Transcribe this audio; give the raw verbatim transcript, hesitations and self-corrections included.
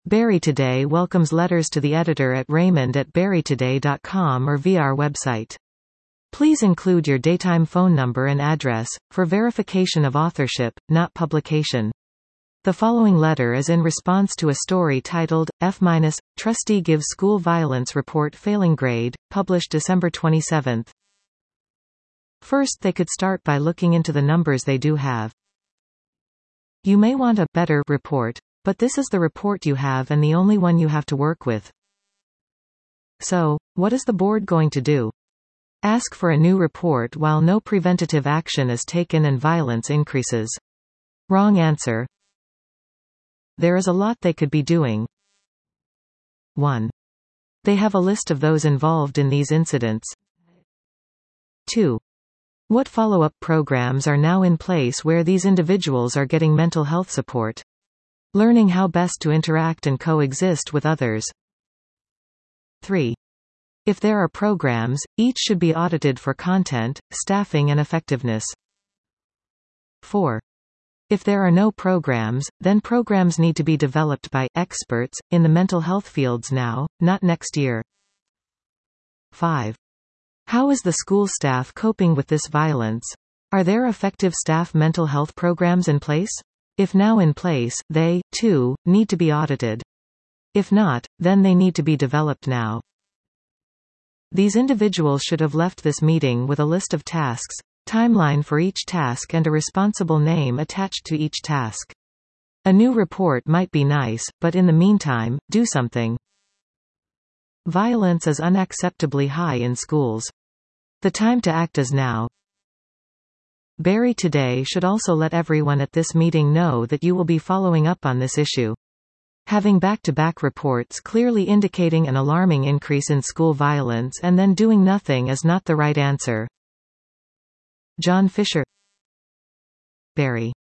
Barry Today welcomes letters to the editor at raymond at barry today dot com or via our website. Please include your daytime phone number and address, for verification of authorship, not publication. The following letter is in response to a story titled, F-, Trustee Gives School Violence Report Failing Grade, published December twenty-seventh. First, they could start by looking into the numbers they do have. You may want a better report, but this is the report you have and the only one you have to work with. So, what is the board going to do? Ask for a new report while no preventative action is taken and violence increases. Wrong answer. There is a lot they could be doing. one. They have a list of those involved in these incidents. two. What follow-up programs are now in place where these individuals are getting mental health support? Learning how best to interact and coexist with others. three. If there are programs, each should be audited for content, staffing and effectiveness. four. If there are no programs, then programs need to be developed by experts in the mental health fields now, not next year. five. How is the school staff coping with this violence? Are there effective staff mental health programs in place? If now in place, they, too, need to be audited. If not, then they need to be developed now. These individuals should have left this meeting with a list of tasks, timeline for each task and a responsible name attached to each task. A new report might be nice, but in the meantime, do something. Violence is unacceptably high in schools. The time to act is now. Barry Today should also let everyone at this meeting know that you will be following up on this issue. Having back-to-back reports clearly indicating an alarming increase in school violence and then doing nothing is not the right answer. John Fisher, Barry.